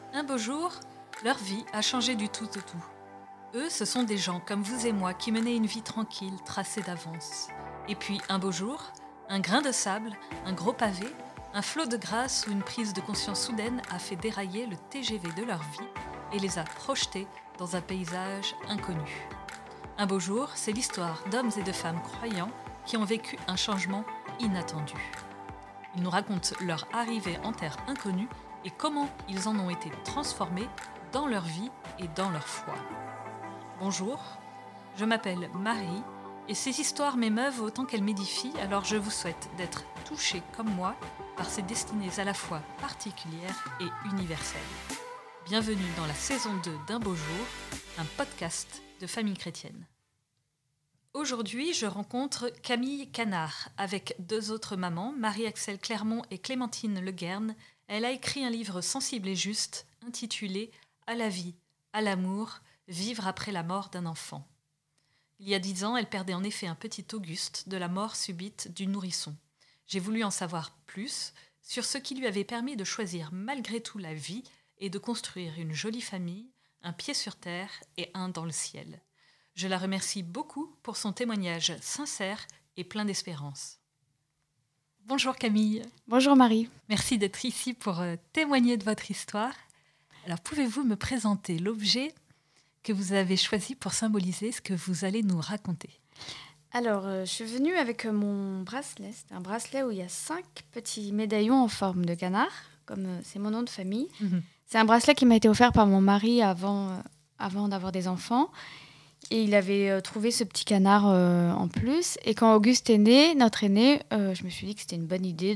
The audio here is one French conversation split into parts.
Un beau jour, leur vie a changé du tout au tout. Eux, ce sont des gens comme vous et moi qui menaient une vie tranquille, tracée d'avance. Et puis, un beau jour, un grain de sable, un gros pavé, un flot de grâce ou une prise de conscience soudaine a fait dérailler le TGV de leur vie et les a projetés dans un paysage inconnu. Un beau jour, c'est l'histoire d'hommes et de femmes croyants qui ont vécu un changement inattendu. Ils nous racontent leur arrivée en terre inconnue et comment ils en ont été transformés dans leur vie et dans leur foi. Bonjour, je m'appelle Marie et ces histoires m'émeuvent autant qu'elles m'édifient, alors je vous souhaite d'être touchés comme moi par ces destinées à la fois particulières et universelles. Bienvenue dans la saison 2 d'Un beau jour, un podcast de famille chrétienne. Aujourd'hui, je rencontre Camille Canard avec deux autres mamans, Marie-Axelle Clermont et Clémentine Leguerne. Elle a écrit un livre sensible et juste intitulé « À la vie, à l'amour, vivre après la mort d'un enfant ». Il y a 10 ans, elle perdait en effet un petit Auguste de la mort subite du nourrisson. J'ai voulu en savoir plus sur ce qui lui avait permis de choisir malgré tout la vie et de construire une jolie famille, un pied sur terre et un dans le ciel. Je la remercie beaucoup pour son témoignage sincère et plein d'espérance. Bonjour Camille. Bonjour Marie. Merci d'être ici pour témoigner de votre histoire. Alors pouvez-vous me présenter l'objet que vous avez choisi pour symboliser ce que vous allez nous raconter ? Alors, je suis venue avec mon bracelet. C'est un bracelet où il y a 5 petits médaillons en forme de canard, comme c'est mon nom de famille. C'est un bracelet qui m'a été offert par mon mari avant d'avoir des enfants. Et il avait trouvé ce petit canard en plus. Et quand Auguste est né, notre aîné, je me suis dit que c'était une bonne idée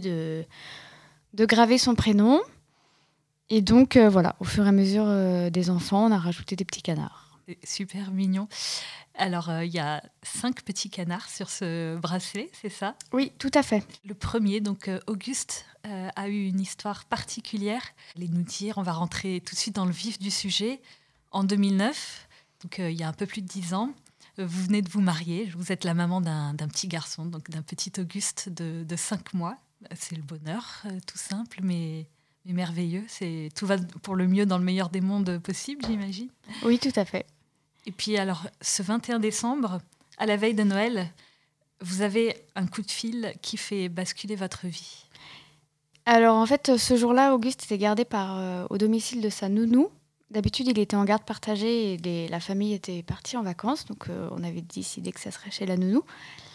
de graver son prénom. Et donc, voilà, au fur et à mesure des enfants, on a rajouté des petits canards. C'est super mignon. Alors, il y a 5 petits canards sur ce bracelet, c'est ça ? Oui, tout à fait. Le premier, donc Auguste, a eu une histoire particulière. Allez nous dire, on va rentrer tout de suite dans le vif du sujet. En 2009, donc il y a un peu plus de 10 ans, vous venez de vous marier. Vous êtes la maman d'un petit garçon, donc d'un petit Auguste de 5 mois. C'est le bonheur, tout simple, mais merveilleux. Tout va pour le mieux dans le meilleur des mondes possible, j'imagine. Oui, tout à fait. Et puis alors, ce 21 décembre, à la veille de Noël, vous avez un coup de fil qui fait basculer votre vie. Alors en fait, ce jour-là, Auguste était gardé au domicile de sa nounou. D'habitude, il était en garde partagée et la famille était partie en vacances. Donc on avait décidé que ça serait chez la nounou.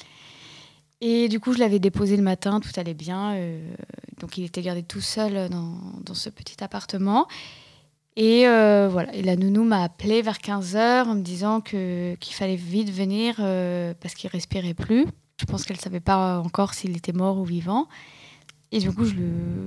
Et du coup, je l'avais déposé le matin, tout allait bien. Donc il était gardé tout seul dans ce petit appartement. Et voilà, et la nounou m'a appelée vers 15h en me disant qu'il fallait vite venir parce qu'il respirait plus. Je pense qu'elle ne savait pas encore s'il était mort ou vivant. Et du coup, je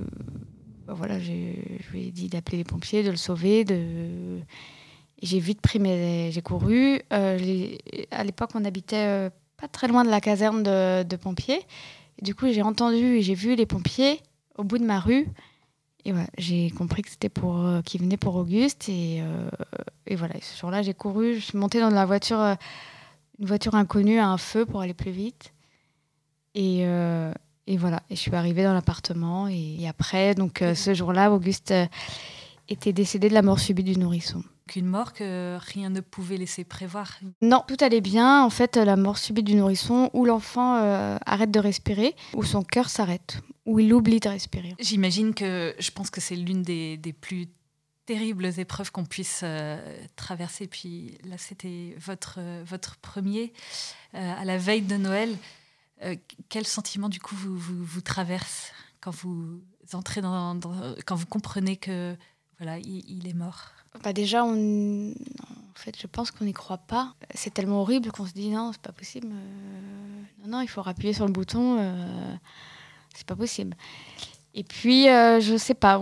lui ai dit d'appeler les pompiers, de le sauver. Et j'ai vite j'ai couru. À l'époque, on habitait pas très loin de la caserne de pompiers. Et du coup, j'ai entendu et j'ai vu les pompiers au bout de ma rue. Et voilà, j'ai compris que c'était qu'ils venaient pour Auguste. Et voilà, ce jour-là, j'ai couru. Je suis montée dans une voiture inconnue à un feu pour aller plus vite. Et voilà, et je suis arrivée dans l'appartement. Et après, donc, ce jour-là, Auguste était décédé de la mort subite du nourrisson. Une mort que rien ne pouvait laisser prévoir. Non, tout allait bien. En fait, la mort subite du nourrisson, où l'enfant arrête de respirer, où son cœur s'arrête, où il oublie de respirer. Je pense que c'est l'une des plus terribles épreuves qu'on puisse traverser. Puis là, c'était votre premier à la veille de Noël. Quel sentiment, du coup, vous traverse quand vous entrez quand vous comprenez que voilà, il est mort ? Déjà, en fait, je pense qu'on n'y croit pas. C'est tellement horrible qu'on se dit non, c'est pas possible. Non, il faut appuyer sur le bouton. C'est pas possible. Et puis, je sais pas.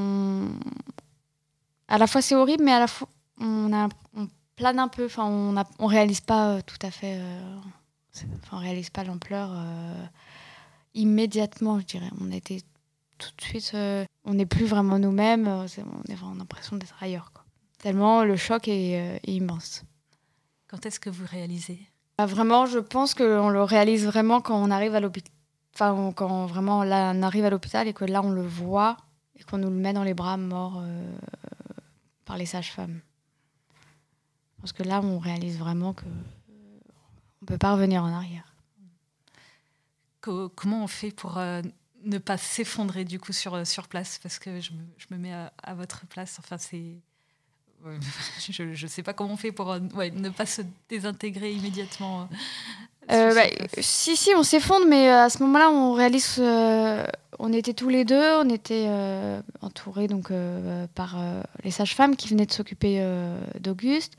À la fois, c'est horrible, mais à la fois, on plane un peu. Enfin, on réalise pas tout à fait. On réalise pas l'ampleur immédiatement, je dirais. On était tout de suite. On n'est plus vraiment nous-mêmes. On a vraiment l'impression d'être ailleurs, quoi. Tellement le choc est immense. Quand est-ce que vous réalisez ? Vraiment, je pense qu'on le réalise vraiment quand on arrive à l'hôpital. Enfin, quand vraiment là, on arrive à l'hôpital et que là, on le voit et qu'on nous le met dans les bras mort. par les sages-femmes. Parce que là, on réalise vraiment qu'on ne peut pas revenir en arrière. Comment on fait pour ne pas s'effondrer du coup sur place? Parce que je me mets à votre place. Enfin, je ne sais pas comment on fait pour ne pas se désintégrer immédiatement. Si, on s'effondre, mais à ce moment-là, on réalise... on était tous les deux, on était entourés donc, par les sages-femmes qui venaient de s'occuper d'Auguste.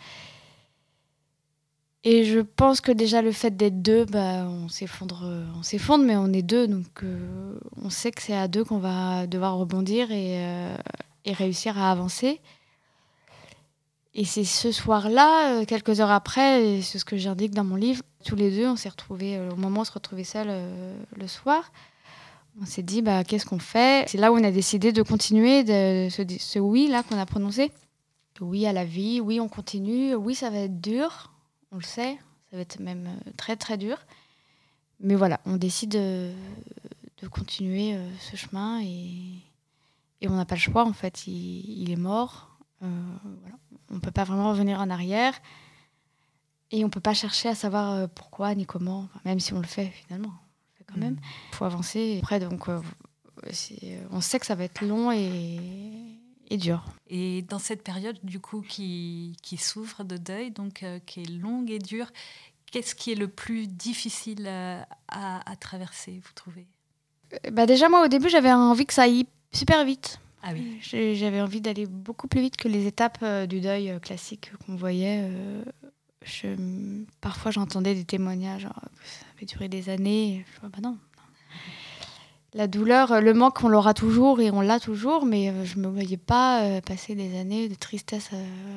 Et je pense que déjà le fait d'être deux, on s'effondre, mais on est deux, donc on sait que c'est à deux qu'on va devoir rebondir et réussir à avancer. Et c'est ce soir-là, quelques heures après, et c'est ce que j'indique dans mon livre, tous les deux, on s'est retrouvés, au moment où on se retrouvait seuls le soir, on s'est dit, qu'est-ce qu'on fait ? C'est là où on a décidé de continuer ce oui-là qu'on a prononcé. Oui à la vie, oui on continue, oui ça va être dur, on le sait, ça va être même très très dur. Mais voilà, on décide de continuer ce chemin et on n'a pas le choix en fait, il est mort. Voilà. On ne peut pas vraiment revenir en arrière et on ne peut pas chercher à savoir pourquoi ni comment, même si on le fait finalement, on le fait quand même. Il faut avancer. Après, donc, on sait que ça va être long et dur. Et dans cette période du coup qui s'ouvre de deuil, donc qui est longue et dure, qu'est-ce qui est le plus difficile à traverser, vous trouvez ? Déjà, moi, au début, j'avais envie que ça aille super vite. Ah oui. J'avais envie d'aller beaucoup plus vite que les étapes du deuil classique qu'on voyait. Parfois, j'entendais des témoignages, genre, ça avait duré des années. Je vois, non. La douleur, le manque, on l'aura toujours et on l'a toujours, mais je ne me voyais pas passer des années de tristesse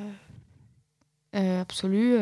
absolue.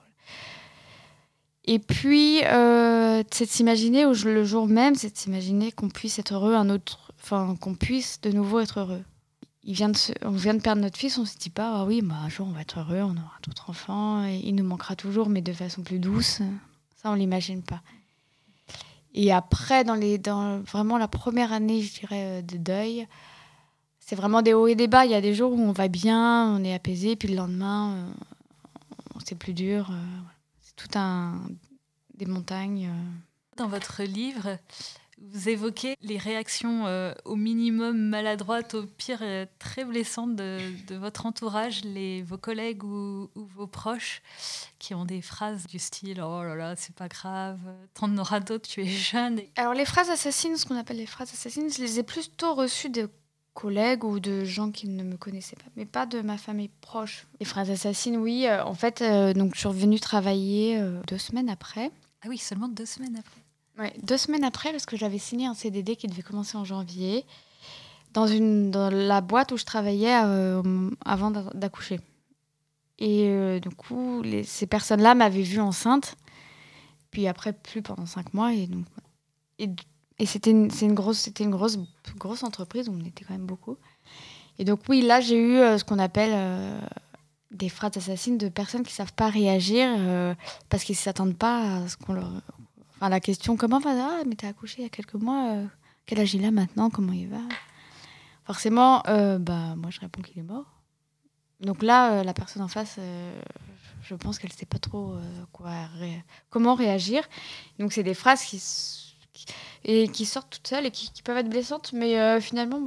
Et puis, c'est de s'imaginer, le jour même, c'est de s'imaginer qu'on puisse être heureux qu'on puisse de nouveau être heureux. On vient de perdre notre fils, on ne se dit pas, ah oui, un jour on va être heureux, on aura d'autres enfants, et il nous manquera toujours, mais de façon plus douce. Ça, on ne l'imagine pas. Et après, dans vraiment la première année, je dirais, de deuil, c'est vraiment des hauts et des bas. Il y a des jours où on va bien, on est apaisé, puis le lendemain, c'est plus dur. C'est tout des montagnes. Dans votre livre, vous évoquez les réactions au minimum maladroites, au pire très blessantes de votre entourage, vos collègues ou vos proches, qui ont des phrases du style « Oh là là, c'est pas grave, t'en auras d'autres, tu es jeune ». Alors les phrases assassines, ce qu'on appelle les phrases assassines, je les ai plutôt reçues de collègues ou de gens qui ne me connaissaient pas, mais pas de ma famille proche. Les phrases assassines, oui. En fait, donc, je suis revenue travailler 2 semaines après. Ah oui, seulement 2 semaines après. Ouais, 2 semaines après, parce que j'avais signé un CDD qui devait commencer en janvier, dans la boîte où je travaillais avant d'accoucher. Et du coup, ces personnes-là m'avaient vue enceinte, puis après, plus pendant 5 mois. Et c'était une grosse entreprise où on était quand même beaucoup. Et donc oui, là, j'ai eu ce qu'on appelle des phrases assassines de personnes qui ne savent pas réagir parce qu'ils ne s'attendent pas à ce qu'on leur... Enfin, la question, comment va? Ah, mais t'as accouché il y a quelques mois, quel âge il a maintenant, comment il va? Forcément, moi, je réponds qu'il est mort. Donc là, la personne en face, je pense qu'elle ne sait pas trop comment réagir. Donc c'est des phrases qui sortent toutes seules et qui peuvent être blessantes. Mais finalement,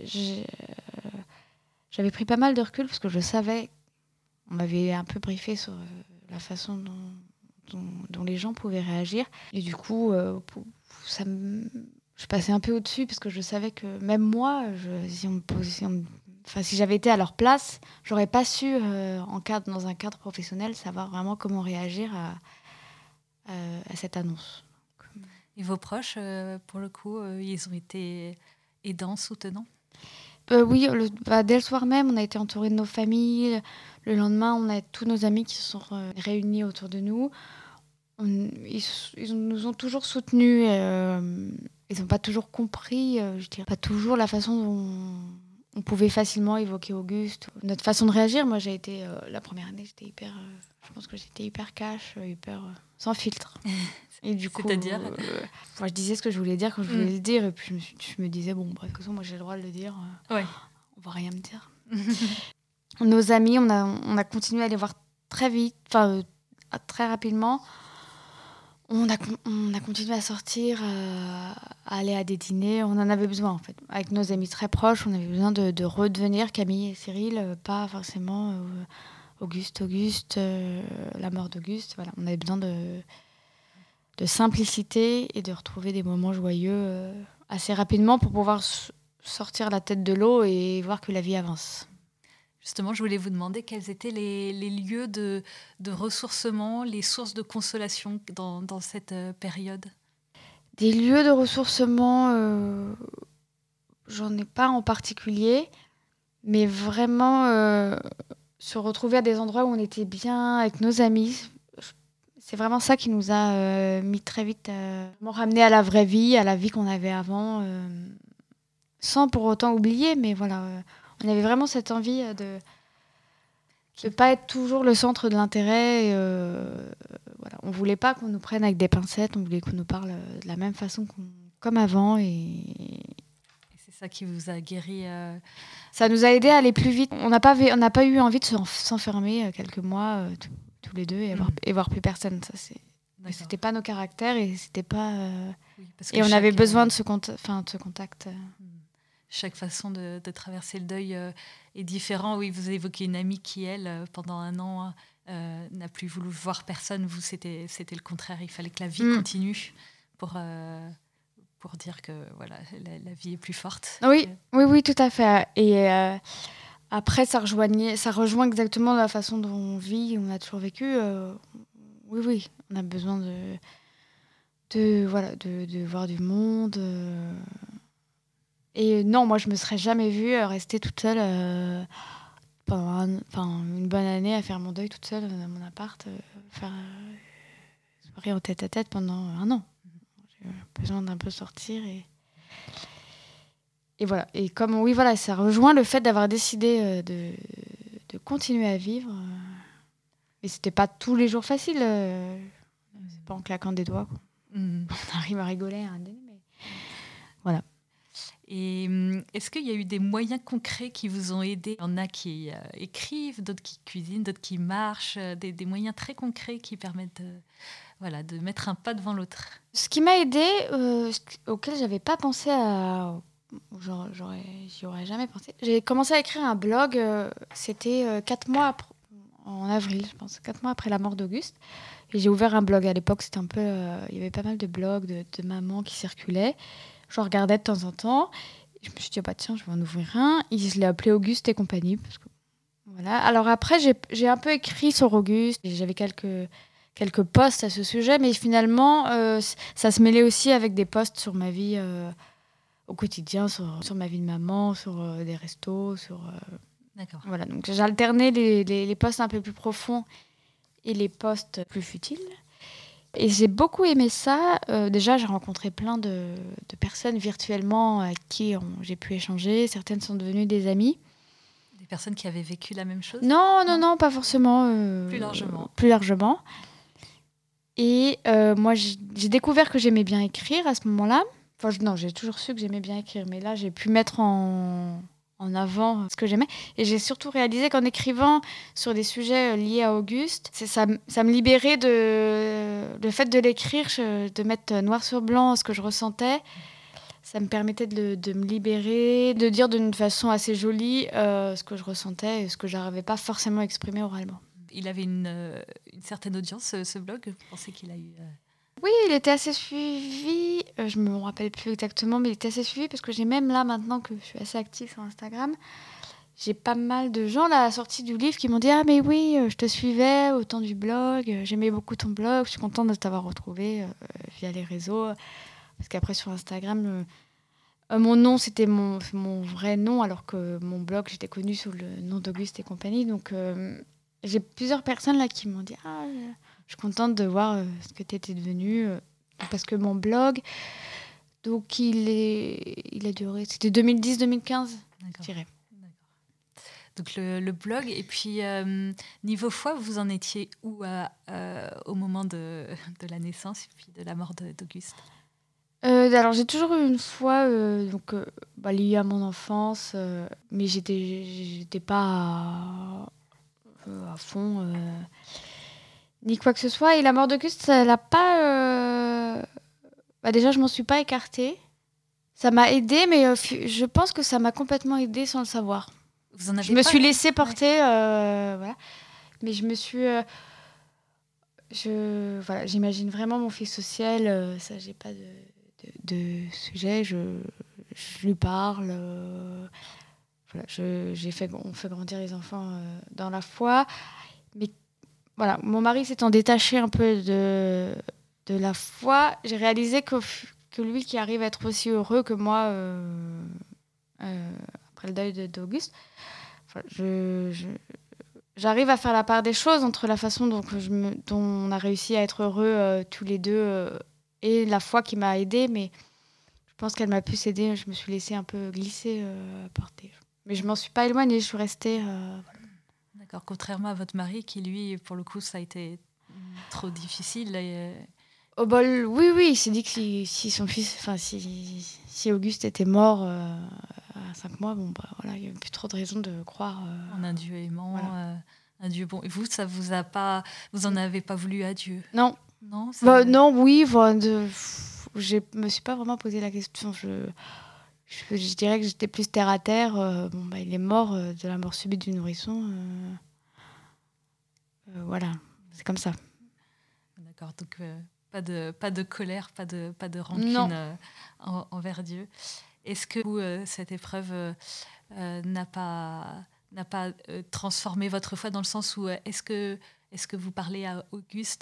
j'avais pris pas mal de recul parce que je savais, on m'avait un peu briefé sur la façon dont les gens pouvaient réagir. Et du coup, je passais un peu au-dessus parce que je savais que même moi, si j'avais été à leur place, j'aurais pas su, dans un cadre professionnel, savoir vraiment comment réagir à cette annonce. Et vos proches, pour le coup, ils ont été aidants, soutenants? Oui, dès le soir même, on a été entourés de nos familles. Le lendemain, on a tous nos amis qui se sont réunis autour de nous. Ils nous ont toujours soutenus. Ils n'ont pas toujours compris, je dirais, pas toujours la façon dont on pouvait facilement évoquer Auguste. Notre façon de réagir, moi j'ai été, la première année, je pense que j'étais hyper cash, sans filtre. Et du coup, c'est-à-dire moi je disais ce que je voulais dire quand je voulais le dire, et puis je me disais, bon, de toute façon, moi j'ai le droit de le dire, ouais. on va rien me dire. Nos amis, on a continué à les voir très vite, très rapidement. On a continué à sortir, à aller à des dîners. On en avait besoin, en fait. Avec nos amis très proches, on avait besoin de redevenir Camille et Cyril, pas forcément Auguste, la mort d'Auguste. Voilà, on avait besoin de simplicité et de retrouver des moments joyeux assez rapidement pour pouvoir sortir la tête de l'eau et voir que la vie avance. Justement, je voulais vous demander quels étaient les lieux de ressourcement, les sources de consolation dans cette période. Des lieux de ressourcement, j'en ai pas en particulier, mais vraiment se retrouver à des endroits où on était bien avec nos amis. C'est vraiment ça qui nous a mis très vite, ramené à la vraie vie, à la vie qu'on avait avant, sans pour autant oublier, mais voilà, on avait vraiment cette envie de ne pas être toujours le centre de l'intérêt. Voilà. On ne voulait pas qu'on nous prenne avec des pincettes, on voulait qu'on nous parle de la même façon comme avant. Et c'est ça qui vous a guéri Ça nous a aidé à aller plus vite. On n'a pas eu envie de s'enfermer quelques mois tous les deux et voir plus personne. Ça, c'était pas nos caractères et c'était pas. Et on avait besoin de ce contact. Chaque façon de traverser le deuil est différent. Oui, vous évoquez une amie qui, elle, pendant un an, n'a plus voulu voir personne. Vous, c'était le contraire. Il fallait que la vie continue pour dire que voilà, la vie est plus forte. Oui, tout à fait. Et après, ça rejoint exactement la façon dont on vit, on a toujours vécu. Oui, on a besoin de voir du monde. Et non, moi, je me serais jamais vue rester toute seule pendant une bonne année à faire mon deuil toute seule dans mon appart, faire soirée en tête-à-tête pendant un an. J'ai besoin d'un peu sortir et voilà. Et comme ça rejoint le fait d'avoir décidé de continuer à vivre. Mais c'était pas tous les jours facile. C'est pas en claquant des doigts, quoi. On arrive à rigoler à un dîner, mais voilà. Et est-ce qu'il y a eu des moyens concrets qui vous ont aidé ? Il y en a qui écrivent, d'autres qui cuisinent, d'autres qui marchent, des moyens très concrets qui permettent de mettre un pas devant l'autre. Ce qui m'a aidé, auquel j'avais pas pensé j'y aurais jamais pensé. J'ai commencé à écrire un blog, c'était 4 mois après, en avril, je pense, 4 mois après la mort d'Auguste. Et j'ai ouvert un blog à l'époque, c'était un peu, il y avait pas mal de blogs de mamans qui circulaient. Je regardais de temps en temps. Je me suis dit, tiens, je vais en ouvrir un. Et je l'ai appelé Auguste et compagnie. Parce que, voilà. Alors après, j'ai un peu écrit sur Auguste. J'avais quelques posts à ce sujet. Mais finalement, ça se mêlait aussi avec des posts sur ma vie au quotidien, sur ma vie de maman, sur des restos. D'accord. Voilà, donc j'alternais les posts un peu plus profonds et les posts plus futiles. Et j'ai beaucoup aimé ça. Déjà, j'ai rencontré plein de personnes virtuellement avec qui j'ai pu échanger. Certaines sont devenues des amies. Des personnes qui avaient vécu la même chose ? Non, pas forcément. Plus largement. Et moi, j'ai découvert que j'aimais bien écrire à ce moment-là. Non, j'ai toujours su que j'aimais bien écrire. Mais là, j'ai pu mettre en avant ce que j'aimais. Et j'ai surtout réalisé qu'en écrivant sur des sujets liés à Auguste, ça me libérait le fait de l'écrire, de mettre noir sur blanc ce que je ressentais. Ça me permettait de me libérer, de dire d'une façon assez jolie ce que je ressentais et ce que je n'arrivais pas forcément à exprimer oralement. Il avait une certaine audience, ce blog. Vous pensez qu'il a eu... Oui, il était assez suivi. Je ne me rappelle plus exactement, mais il était assez suivi parce que j'ai même là, maintenant que je suis assez active sur Instagram, j'ai pas mal de gens là, à la sortie du livre qui m'ont dit « Ah mais oui, je te suivais au temps du blog, j'aimais beaucoup ton blog, je suis contente de t'avoir retrouvé via les réseaux. » Parce qu'après sur Instagram, mon nom c'était mon vrai nom alors que mon blog j'étais connue sous le nom d'Auguste et compagnie. Donc j'ai plusieurs personnes là qui m'ont dit « Ah, je suis contente de voir ce que tu étais devenue. » Parce que mon blog, donc il a duré, c'était 2010-2015, je dirais. Donc le blog, et puis niveau foi, vous en étiez où au moment de la naissance et puis de la mort d'Auguste ? Alors j'ai toujours eu une foi liée à mon enfance, mais j'étais pas à fond, ni quoi que ce soit. Et la mort d'Auguste, ça l'a pas... déjà, je m'en suis pas écartée. Ça m'a aidée, mais je pense que ça m'a complètement aidée sans le savoir. Vous en avez Je me pas suis laissée porter, voilà. Mais je me suis... voilà, j'imagine vraiment mon fils au ciel. Ça, j'ai pas de sujet. Je lui parle. Voilà, on fait grandir les enfants dans la foi. Mais voilà, mon mari s'étant détaché un peu de la foi, j'ai réalisé que lui qui arrive à être aussi heureux que moi après le deuil d'Auguste, j'arrive à faire la part des choses entre la façon dont on a réussi à être heureux tous les deux et la foi qui m'a aidée, mais je pense qu'elle m'a plus aidée. Je me suis laissée un peu glisser à porter. Mais je m'en suis pas éloignée, je suis restée... D'accord, contrairement à votre mari qui, lui, pour le coup, ça a été trop difficile. Oh bah, oui, il s'est dit que si son fils, si Auguste était mort à 5 mois, bon bah voilà, il n'y avait plus trop de raisons de croire en un Dieu aimant, voilà. un Dieu bon. Et vous, ça vous a pas, vous en avez pas voulu à Dieu? Non. Non. Non, oui, je me suis pas vraiment posé la question. Je dirais que j'étais plus terre à terre. Bon bah il est mort de la mort subite du nourrisson. Voilà, c'est comme ça. D'accord, donc pas de colère, pas de rancune envers Dieu. Est-ce que cette épreuve n'a pas transformé votre foi, dans le sens où est-ce que vous parlez à Auguste,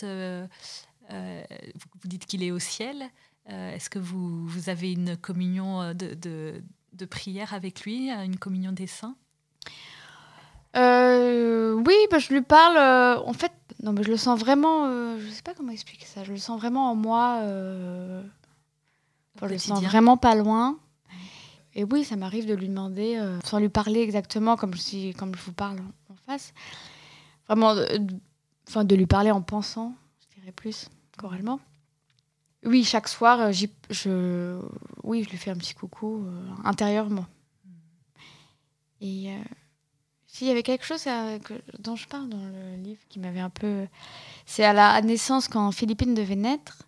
vous dites qu'il est au ciel, est-ce que vous avez une communion de prière avec lui, une communion des saints? Oui, bah, je lui parle. En fait, non, mais je le sens vraiment. Je sais pas comment expliquer ça. Je le sens vraiment en moi. Je le sens vraiment pas loin. Et oui, ça m'arrive de lui demander, sans lui parler exactement comme je vous parle en face. Vraiment, de lui parler en pensant, je dirais plus, choralement. Oui, chaque soir, je lui fais un petit coucou intérieurement. Et s'il y avait quelque chose dont je parle dans le livre qui m'avait un peu... C'est à la naissance, quand Philippine devait naître.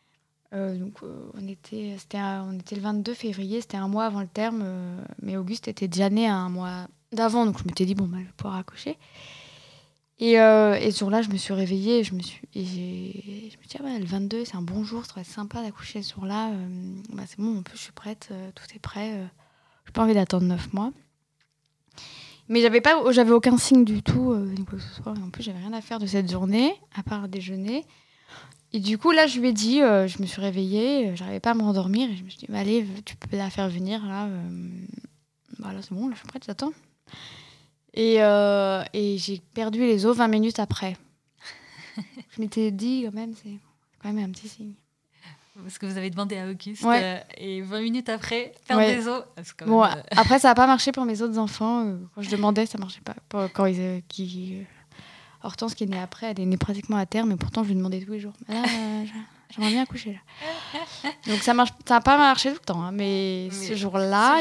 On était le 22 février, c'était un mois avant le terme, mais Auguste était déjà né un mois d'avant, donc je m'étais dit, bon, bah, je vais pouvoir accoucher. Et ce jour-là, je me suis réveillée et je me suis dit, le 22, c'est un bon jour, ça va être sympa d'accoucher ce jour-là. C'est bon, en plus, je suis prête, tout est prêt. J'ai pas envie d'attendre 9 mois. Mais j'avais aucun signe du tout, ni quoi que ce soit. En plus, j'avais rien à faire de cette journée, à part déjeuner. Et du coup, là, je lui ai dit, je me suis réveillée, j'arrivais pas à me rendormir. Et je me suis dit, allez, tu peux la faire venir, là. Voilà, c'est bon, là, je suis prête, j'attends. Et j'ai perdu les os 20 minutes après. Je m'étais dit, quand même, c'est quand même un petit signe. Parce que vous avez demandé à Auguste, ouais. Et 20 minutes après, perdre des os. Quand bon, même, après, ça n'a pas marché pour mes autres enfants. Quand je demandais, ça ne marchait pas. Quand Hortense, qui est née après, elle est née pratiquement à terme, mais pourtant, je lui demandais tous les jours. Là, j'aimerais bien accoucher, là. Donc, ça n'a pas marché tout le temps. Hein, mais ce jour-là,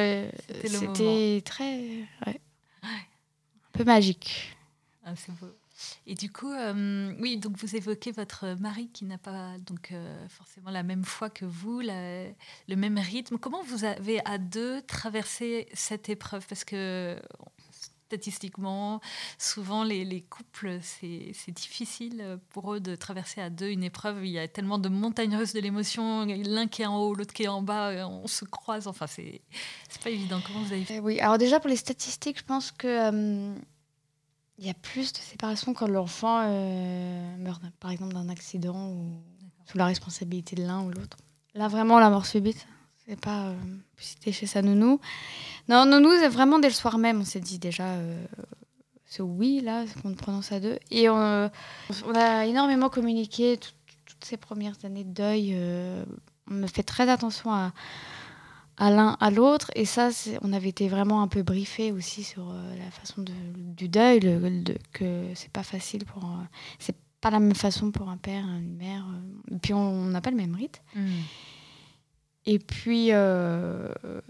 c'était très... Ouais. Un peu magique. Ah, c'est beau. Et du coup, oui, donc vous évoquez votre mari qui n'a pas donc, forcément la même foi que vous, le même rythme. Comment vous avez à deux traversé cette épreuve? Parce que statistiquement, souvent les couples, c'est difficile pour eux de traverser à deux une épreuve. Il y a tellement de montagnes russes de l'émotion, l'un qui est en haut, l'autre qui est en bas, on se croise. Enfin, c'est pas évident. Comment vous avez fait? Oui, alors déjà pour les statistiques, je pense que il y a plus de séparation quand l'enfant meurt, par exemple, d'un accident ou sous la responsabilité de l'un ou l'autre. Là, vraiment, la mort subite, c'est pas cité chez sa nounou. Non, nounou, c'est vraiment dès le soir même, on s'est dit déjà, ce oui, là, qu'on prononce à deux. Et on a énormément communiqué toutes ces premières années de deuil. On a fait très attention à l'un à l'autre, et ça, on avait été vraiment un peu briefés aussi sur la façon du deuil, que c'est pas facile c'est pas la même façon pour un père, une mère, et puis on n'a pas le même rite. Et puis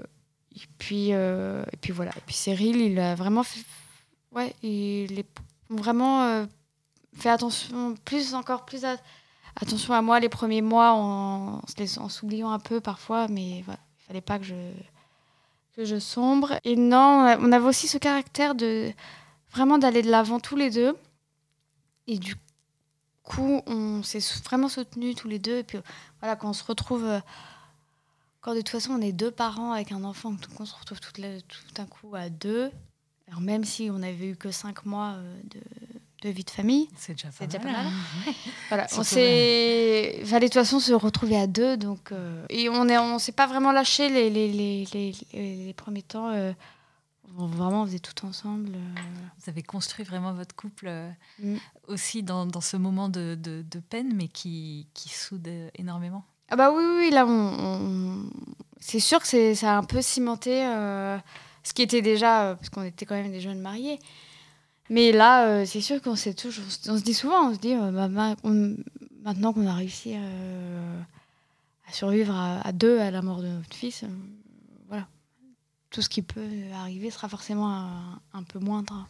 voilà. Et puis Cyril, il a vraiment fait, ouais, vraiment fait attention, attention à moi les premiers mois en s'oubliant un peu parfois, mais voilà, il fallait pas que je sombre. Et non, on avait aussi ce caractère de vraiment d'aller de l'avant tous les deux. Et du coup, on s'est vraiment soutenus tous les deux. Et puis voilà, quand on se retrouve, quand de toute façon on est 2 parents avec un enfant, donc on se retrouve tout d'un coup à 2. Alors même si on n'avait eu que 5 mois de vie de famille, c'est déjà pas mal. mal. Voilà, fallait de toute façon se retrouver à 2, donc et on s'est pas vraiment lâché les premiers temps. Vraiment, on faisait tout ensemble. Vous avez construit vraiment votre couple aussi dans ce moment de peine, mais qui soude énormément. Ah bah oui, là, c'est sûr que ça a un peu cimenté ce qui était déjà, parce qu'on était quand même des jeunes mariés. Mais là, c'est sûr qu'on se dit souvent, on se dit, maintenant qu'on a réussi à survivre à 2 à la mort de notre fils, voilà. Tout ce qui peut arriver sera forcément un peu moindre.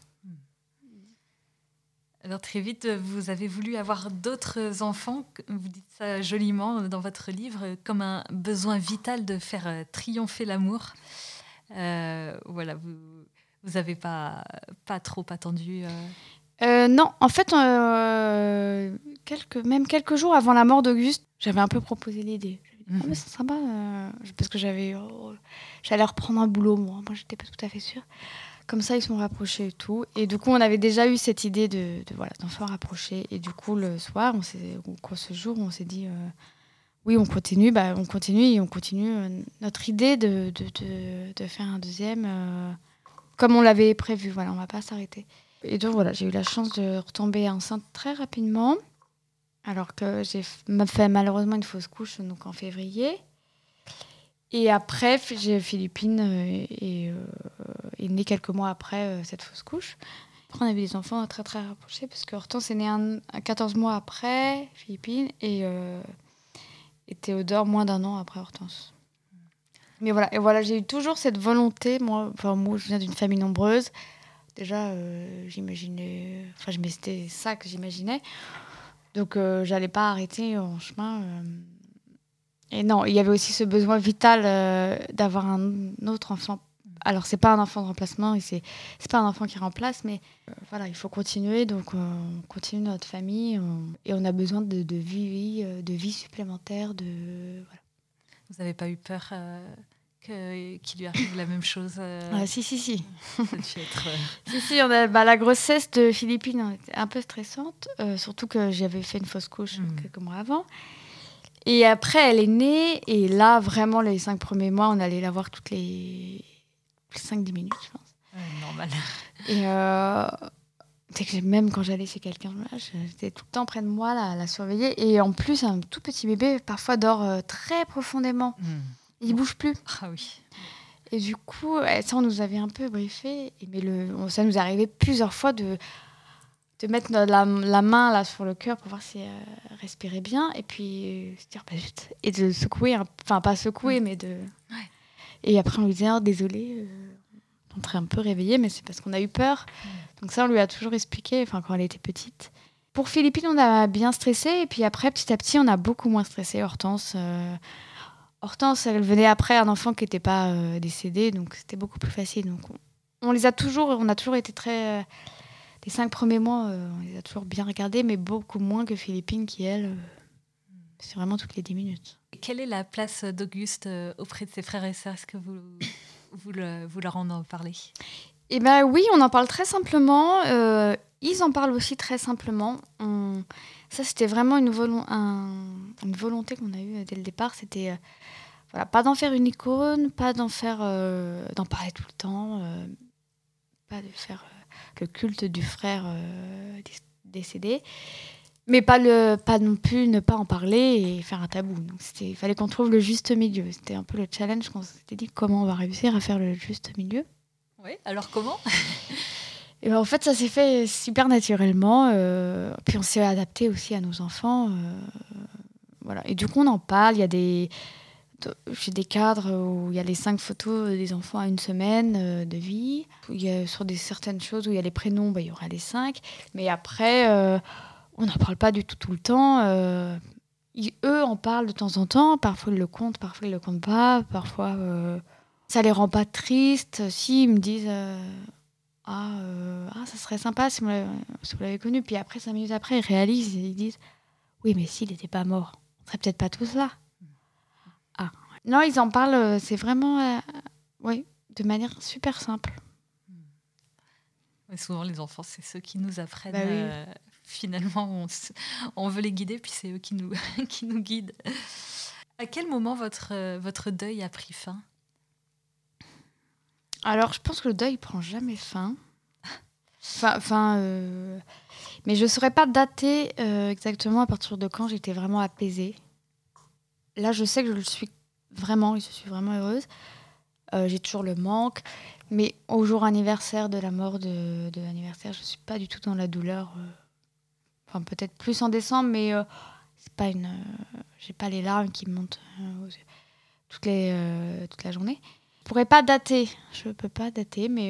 Alors très vite, vous avez voulu avoir d'autres enfants, vous dites ça joliment dans votre livre, comme un besoin vital de faire triompher l'amour. Voilà, vous n'avez pas trop attendu Non, en fait, quelques jours avant la mort d'Auguste, j'avais un peu proposé l'idée. Ah, mais c'est sympa, parce que j'allais reprendre un boulot, moi j'étais pas tout à fait sûre. Comme ça, ils sont rapprochés et tout. Et du coup, on avait déjà eu cette idée d'enfants rapprochés. Et du coup, le soir, ce jour, on s'est dit, oui, on continue. On continue notre idée de faire un deuxième, comme on l'avait prévu. Voilà, on va pas s'arrêter. Et donc, voilà, j'ai eu la chance de retomber enceinte très rapidement. Alors que j'ai fait malheureusement une fausse couche donc en février. Et après, Philippine est née quelques mois après cette fausse couche. Après, on avait des enfants très très rapprochés parce que Hortense est née 14 mois après Philippine et Théodore moins d'1 an après Hortense. Mais voilà, j'ai eu toujours cette volonté. Moi, je viens d'une famille nombreuse. Déjà, c'était ça que j'imaginais. Donc, j'allais pas arrêter en chemin. Et non, il y avait aussi ce besoin vital d'avoir un autre enfant. Alors, c'est pas un enfant de remplacement, c'est pas un enfant qui remplace, mais voilà, il faut continuer. Donc, on continue notre famille et on a besoin de vie supplémentaire. Voilà. Vous n'avez pas eu peur qu'il lui arrive la même chose Si. Ça devait être... Si, la grossesse de Philippine était un peu stressante, surtout que j'avais fait une fausse couche quelques mois avant. Et après, elle est née, et là, vraiment, les 5 premiers mois, on allait la voir toutes les 5-10 minutes, je pense. Normal. Et même quand j'allais chez quelqu'un, j'étais tout le temps près de moi, là, à la surveiller. Et en plus, un tout petit bébé, parfois, dort très profondément. Il ne bouge plus. Ah oui. Et du coup, ça, on nous avait un peu briefé. Mais ça nous arrivait plusieurs fois de mettre la main là sur le cœur pour voir si elle respirait bien et puis se dire et de secouer, enfin pas secouer mais de... Ouais. Et après on lui disait désolé, on serait un peu réveillé mais c'est parce qu'on a eu peur. Donc ça on lui a toujours expliqué quand elle était petite. Pour Philippine on a bien stressé et puis après petit à petit on a beaucoup moins stressé. Hortense elle venait après un enfant qui n'était pas décédé donc c'était beaucoup plus facile. Donc on a toujours été très... Les 5 premiers mois, on les a toujours bien regardés, mais beaucoup moins que Philippine, qui, elle, c'est vraiment toutes les 10 minutes. Quelle est la place d'Auguste auprès de ses frères et sœurs ? Est-ce que vous leur en parlez ? Eh bien oui, on en parle très simplement. Ils en parlent aussi très simplement. Ça, c'était vraiment une volonté qu'on a eue dès le départ. C'était pas d'en faire une icône, pas d'en parler tout le temps, pas de faire... le culte du frère décédé, mais pas non plus ne pas en parler et faire un tabou. Donc il fallait qu'on trouve le juste milieu. C'était un peu le challenge qu'on s'était dit, comment on va réussir à faire le juste milieu. Oui, alors comment ? Et en fait, ça s'est fait super naturellement. Puis on s'est adapté aussi à nos enfants. Voilà. Et du coup, on en parle. Il y a J'ai des cadres où il y a les 5 photos des enfants à une semaine de vie. Il y a sur certaines choses où il y a les prénoms, il y aura les 5. Mais après, on n'en parle pas du tout le temps. Eux en parlent de temps en temps. Parfois, ils le comptent, parfois, ils le comptent pas. Parfois, ça les rend pas tristes. Si, ils me disent ça serait sympa si vous l'avez connu. Puis après, 5 minutes après, ils réalisent et ils disent oui, mais s'il n'était pas mort, on serait peut-être pas tous là. Non, ils en parlent, c'est vraiment de manière super simple. Et souvent, les enfants, c'est ceux qui nous apprennent. Oui. Finalement, on veut les guider, puis c'est eux qui nous, qui nous guident. À quel moment votre deuil a pris fin ? Alors, je pense que le deuil prend jamais fin. Mais je ne saurais pas dater exactement à partir de quand j'étais vraiment apaisée. Là, je sais que je le suis vraiment, et je suis vraiment heureuse. J'ai toujours le manque. Mais au jour anniversaire de la mort de l'anniversaire, je ne suis pas du tout dans la douleur. Peut-être plus en décembre, mais c'est pas j'ai pas les larmes qui me montent toute la journée. Je pourrais pas dater. Je peux pas dater, mais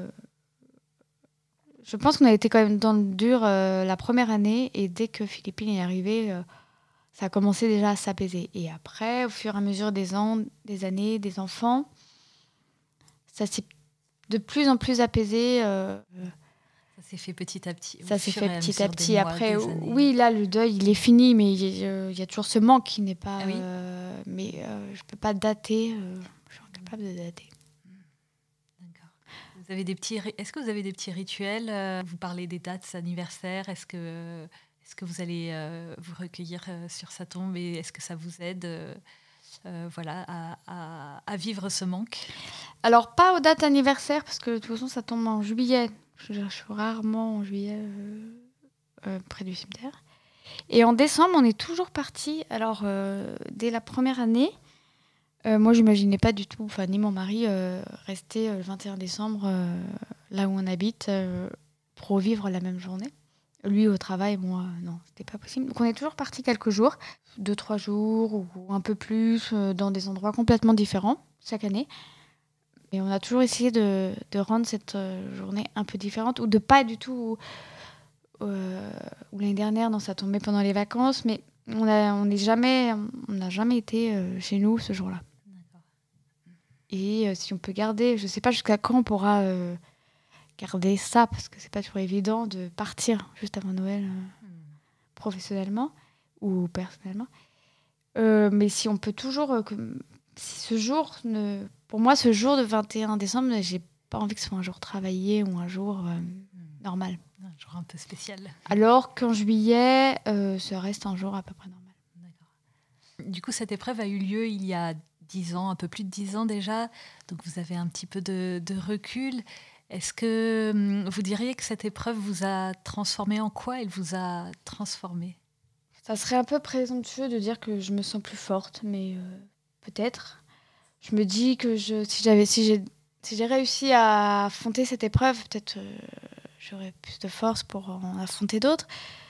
je pense qu'on a été quand même dans le dur la première année, et dès que Philippine est arrivée, ça a commencé déjà à s'apaiser. Et après, au fur et à mesure des années, des enfants, ça s'est de plus en plus apaisé. Ça s'est fait petit à petit. Ça s'est fait petit à petit. Après, oui, là, le deuil, il est fini, mais il y a toujours ce manque qui n'est pas... Ah oui. Mais je peux pas dater. Je suis incapable de dater. D'accord. Est-ce que vous avez des petits rituels ? Vous parlez des dates anniversaires. Est-ce que vous allez vous recueillir sur sa tombe, et est-ce que ça vous aide à vivre ce manque ? Alors, pas aux dates anniversaires, parce que de toute façon, ça tombe en juillet. Je suis rarement en juillet près du cimetière. Et en décembre, on est toujours partis. Alors, dès la première année, moi, j'imaginais pas du tout, ni mon mari, rester le 21 décembre là où on habite pour vivre la même journée. Lui au travail, moi, non, c'était pas possible. Donc, on est toujours partis quelques jours, 2-3 jours ou un peu plus, dans des endroits complètement différents chaque année. Et on a toujours essayé de rendre cette journée un peu différente, ou de pas du tout... Ou l'année dernière, non, ça tombait pendant les vacances, mais on n'a jamais été chez nous ce jour-là. D'accord. Et si on peut garder, je ne sais pas jusqu'à quand on pourra garder ça, parce que c'est pas toujours évident de partir juste avant Noël professionnellement ou personnellement. Mais si on peut toujours... si ce jour pour moi, ce jour de 21 décembre, j'ai pas envie que ce soit un jour travaillé ou un jour normal. Un jour un peu spécial. Alors qu'en juillet, ça reste un jour à peu près normal. D'accord. Du coup, cette épreuve a eu lieu il y a 10 ans, un peu plus de 10 ans déjà. Donc, vous avez un petit peu de recul. Est-ce que vous diriez que cette épreuve vous a transformé? En quoi elle vous a transformé? Ça serait un peu présomptueux de dire que je me sens plus forte, mais peut-être. Je me dis que si j'ai réussi à affronter cette épreuve, peut-être j'aurais plus de force pour en affronter d'autres.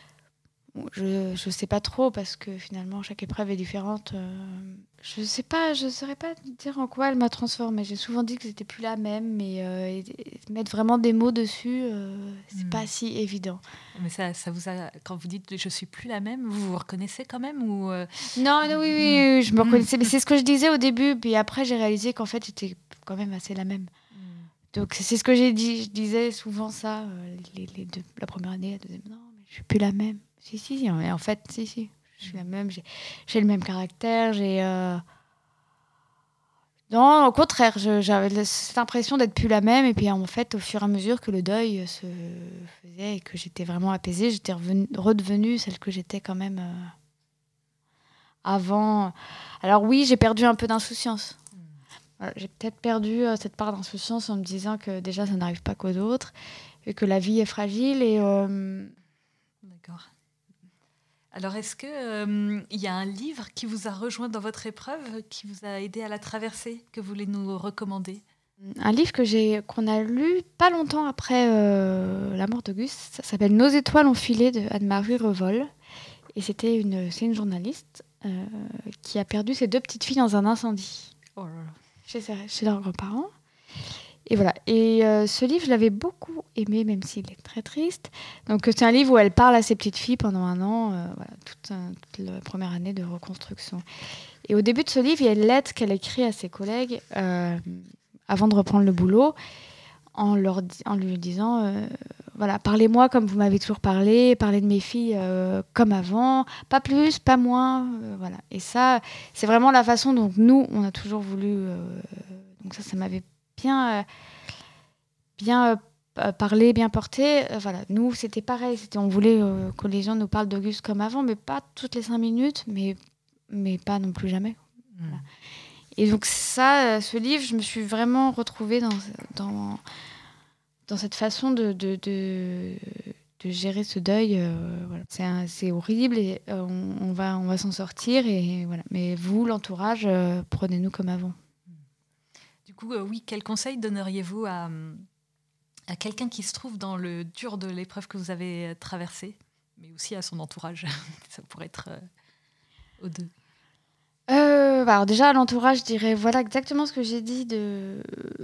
Je sais pas trop, parce que finalement chaque épreuve est différente. Je saurais pas dire en quoi elle m'a transformée. J'ai souvent dit que c'était plus la même, mais mettre vraiment des mots dessus, c'est pas si évident. Mais ça vous a, quand vous dites je suis plus la même, vous vous reconnaissez quand même ou Non, oui, je me reconnaissais. Mais c'est ce que je disais au début, puis après j'ai réalisé qu'en fait j'étais quand même assez la même. Donc c'est ce que j'ai dit. Je disais souvent ça, la première année, la deuxième, non, mais je suis plus la même. Si, en fait, si, je suis la même, j'ai le même caractère, Non, au contraire, j'avais cette impression d'être plus la même, et puis en fait, au fur et à mesure que le deuil se faisait et que j'étais vraiment apaisée, j'étais redevenue celle que j'étais quand même avant. Alors oui, j'ai perdu un peu d'insouciance. J'ai peut-être perdu cette part d'insouciance en me disant que déjà, ça n'arrive pas qu'aux autres, et que la vie est fragile, et... D'accord. Alors, est-ce qu'il y a un livre qui vous a rejoint dans votre épreuve, qui vous a aidé à la traverser, que vous voulez nous recommander ? Un livre qu'on a lu pas longtemps après la mort d'Auguste, ça s'appelle « Nos étoiles ont filé » de Anne-Marie Revol. Et c'est une journaliste qui a perdu ses 2 petites filles dans un incendie Oh là là. chez leurs grands-parents. Et voilà. Et ce livre, je l'avais beaucoup aimé, même s'il est très triste. Donc, c'est un livre où elle parle à ses petites filles pendant un an, toute la première année de reconstruction. Et au début de ce livre, il y a une lettre qu'elle écrit à ses collègues avant de reprendre le boulot, en lui disant voilà, parlez-moi comme vous m'avez toujours parlé, parlez de mes filles comme avant, pas plus, pas moins. Voilà. Et ça, c'est vraiment la façon dont nous, on a toujours voulu. Donc, ça m'avait bien parlé, bien porté. Voilà. Nous, c'était pareil. On voulait que les gens nous parlent d'Auguste comme avant, mais pas toutes les 5 minutes, mais pas non plus jamais. Voilà. Et donc ça, ce livre, je me suis vraiment retrouvée dans cette façon de gérer ce deuil. Voilà. C'est horrible et on va s'en sortir. Et voilà. Mais vous, l'entourage, prenez-nous comme avant. Du coup, oui, quel conseil donneriez-vous à quelqu'un qui se trouve dans le dur de l'épreuve que vous avez traversée, mais aussi à son entourage? Ça pourrait être aux deux. Alors déjà, à l'entourage, je dirais voilà exactement ce que j'ai dit de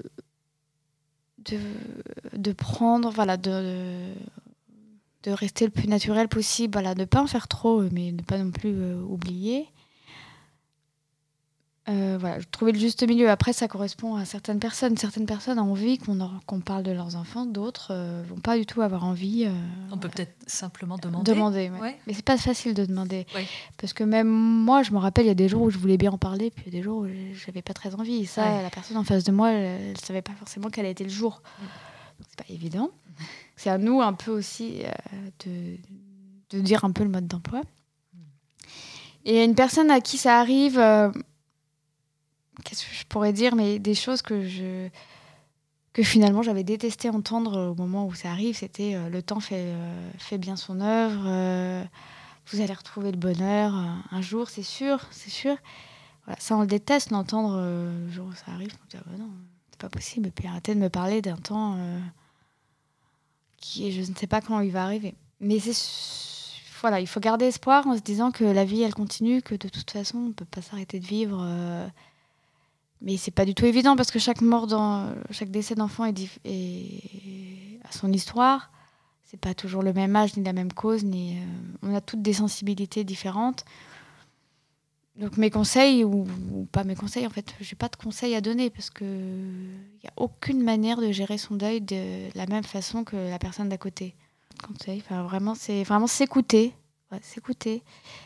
prendre, voilà, de rester le plus naturel possible, voilà, de ne pas en faire trop, mais de ne pas non plus oublier. Voilà, trouver le juste milieu. Après, ça correspond à certaines personnes. Certaines personnes ont envie qu'on parle de leurs enfants, d'autres vont pas du tout avoir envie. On peut peut-être simplement demander. Ouais. Ouais. Mais c'est pas facile de demander. Ouais. Parce que même moi, je me rappelle, il y a des jours où je voulais bien en parler, puis il y a des jours où j'avais pas très envie. Et ça, la personne en face de moi, elle savait pas forcément quel était le jour. Donc c'est pas évident. C'est à nous un peu aussi de dire un peu le mode d'emploi. Et une personne à qui ça arrive... qu'est-ce que je pourrais dire, mais des choses que finalement j'avais détesté entendre au moment où ça arrive, c'était le temps fait bien son œuvre, vous allez retrouver le bonheur un jour, c'est sûr. Voilà, ça on le déteste l'entendre le jour où ça arrive, on dit non, c'est pas possible, et puis arrêtez de me parler d'un temps qui je ne sais pas quand il va arriver. Mais voilà, il faut garder espoir en se disant que la vie elle continue, que de toute façon on peut pas s'arrêter de vivre. Mais c'est pas du tout évident parce que chaque décès d'enfant a son histoire. C'est pas toujours le même âge ni la même cause, on a toutes des sensibilités différentes. Donc mes conseils ou pas mes conseils, en fait, j'ai pas de conseils à donner parce que y a aucune manière de gérer son deuil de la même façon que la personne d'à côté. Conseil, c'est vraiment s'écouter, s'écouter.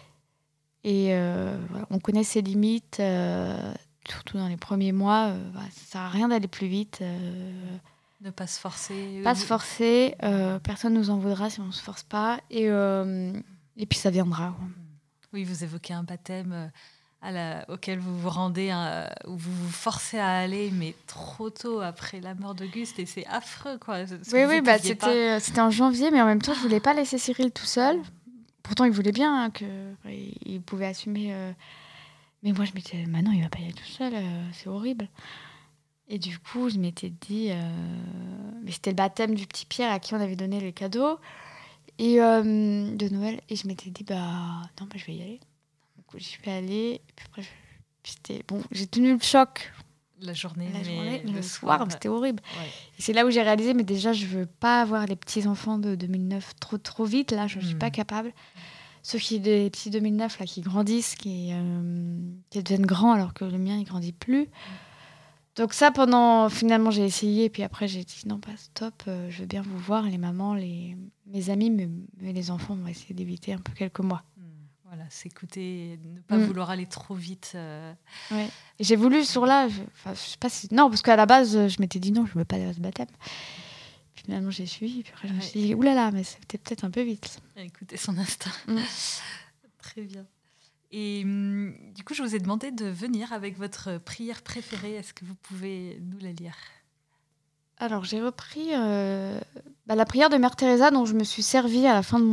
Et voilà, on connaît ses limites. Surtout dans les premiers mois, ça sert à rien d'aller plus vite. Ne pas se forcer. Pas se forcer. Personne nous en voudra si on ne se force pas. Et puis ça viendra. Oui, vous évoquez un baptême auquel vous vous rendez, où vous vous forcez à aller, mais trop tôt après la mort d'Auguste, et c'est affreux, quoi. C'était en janvier, mais en même temps, je voulais pas laisser Cyril tout seul. Pourtant, il voulait bien qu'il pouvait assumer... Mais moi, je m'étais dit, non, il va pas y aller tout seul, c'est horrible. Et du coup, je m'étais dit... Mais c'était le baptême du petit Pierre à qui on avait donné les cadeaux et, de Noël. Et je m'étais dit, non, je vais y aller. Donc, j'y suis allée. Et puis après, j'ai tenu le choc. La journée, le soir, c'était horrible. Ouais. Et c'est là où j'ai réalisé, mais déjà, je veux pas avoir les petits-enfants de 2009 trop vite. Là, je suis pas capable. Ceux des petits 2009 là, qui grandissent, qui deviennent grands alors que le mien, il grandit plus. Donc ça, finalement, j'ai essayé. Et puis après, j'ai dit, non, pas stop, je veux bien vous voir, les mamans, mes amis, mais les enfants, on va essayer d'éviter un peu quelques mois. Voilà, s'écouter, ne pas vouloir aller trop vite. Ouais. Et j'ai voulu je sais pas si... Non, parce qu'à la base, je m'étais dit non, je veux pas ce baptême. Puis finalement, j'ai suivi. Puis après, je me suis dit, oulala, mais c'était peut-être un peu vite. Écouter son instinct. Très bien. Et du coup, je vous ai demandé de venir avec votre prière préférée. Est-ce que vous pouvez nous la lire ? Alors, j'ai repris la prière de Mère Teresa dont je me suis servie à la fin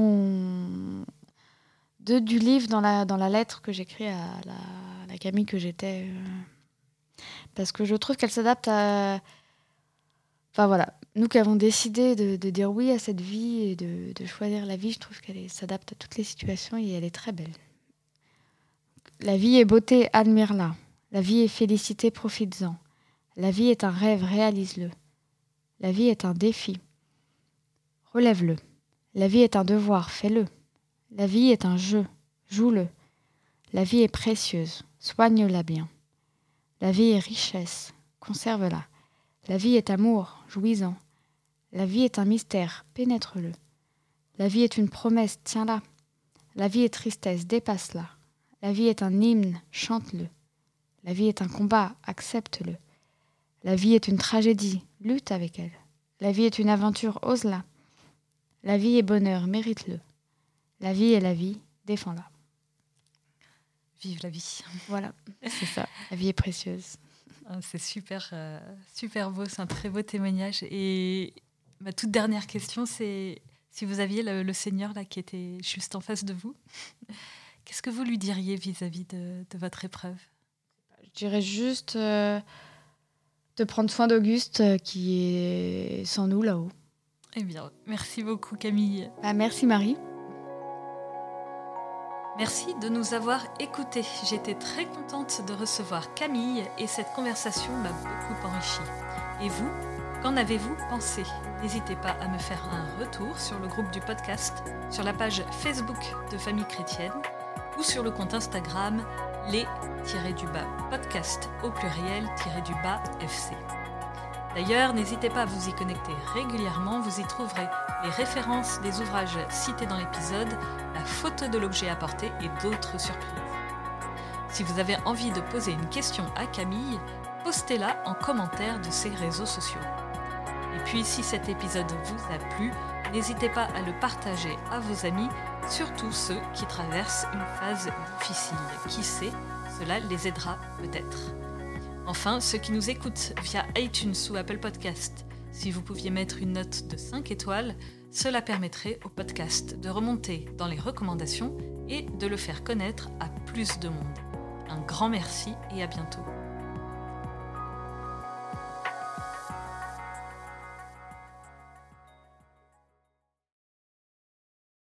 du livre dans la lettre que j'écris à la Camille que j'étais. Parce que je trouve qu'elle s'adapte à... Enfin voilà, nous qui avons décidé de dire oui à cette vie et de choisir la vie, je trouve qu'elle s'adapte à toutes les situations et elle est très belle. La vie est beauté, admire-la. La vie est félicité, profites-en. La vie est un rêve, réalise-le. La vie est un défi. Relève-le. La vie est un devoir, fais-le. La vie est un jeu, joue-le. La vie est précieuse, soigne-la bien. La vie est richesse, conserve-la. La vie est amour, jouis-en. La vie est un mystère, pénètre-le. La vie est une promesse, tiens-la. La vie est tristesse, dépasse-la. La vie est un hymne, chante-le. La vie est un combat, accepte-le. La vie est une tragédie, lutte avec elle. La vie est une aventure, ose-la. La vie est bonheur, mérite-le. La vie est la vie, défends-la. Vive la vie. Voilà, c'est ça. La vie est précieuse. C'est super, super beau, c'est un très beau témoignage. Et ma toute dernière question, c'est si vous aviez le Seigneur là, qui était juste en face de vous, qu'est-ce que vous lui diriez vis-à-vis de votre épreuve ? Je dirais juste de prendre soin d'Auguste qui est sans nous là-haut. Eh bien, merci beaucoup Camille. Merci Marie. Merci de nous avoir écoutés. J'étais très contente de recevoir Camille et cette conversation m'a beaucoup enrichie. Et vous, qu'en avez-vous pensé ? N'hésitez pas à me faire un retour sur le groupe du podcast, sur la page Facebook de Famille Chrétienne ou sur le compte Instagram les-podcast au pluriel-FC. D'ailleurs, n'hésitez pas à vous y connecter régulièrement, vous y trouverez les références des ouvrages cités dans l'épisode, la photo de l'objet apporté et d'autres surprises. Si vous avez envie de poser une question à Camille, postez-la en commentaire de ses réseaux sociaux. Et puis, si cet épisode vous a plu, n'hésitez pas à le partager à vos amis, surtout ceux qui traversent une phase difficile. Qui sait, cela les aidera peut-être. Enfin, ceux qui nous écoutent via iTunes ou Apple Podcast, si vous pouviez mettre une note de 5 étoiles, cela permettrait au podcast de remonter dans les recommandations et de le faire connaître à plus de monde. Un grand merci et à bientôt.